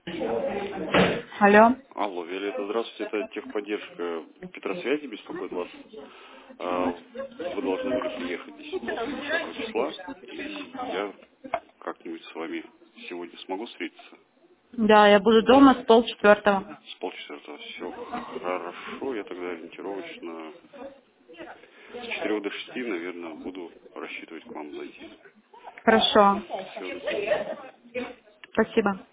Алло. Алло, Виолетта, здравствуйте, это техподдержка Петросвязи беспокоит вас. Вы должны были приехать 10-10 числа, и я как-нибудь с вами сегодня смогу встретиться Да, я буду дома с полчетвертого. с полчаса. Все хорошо, я тогда ориентировочно с 4 до 6, наверное, буду рассчитывать к вам зайти. Хорошо. Все, до свидания. Спасибо.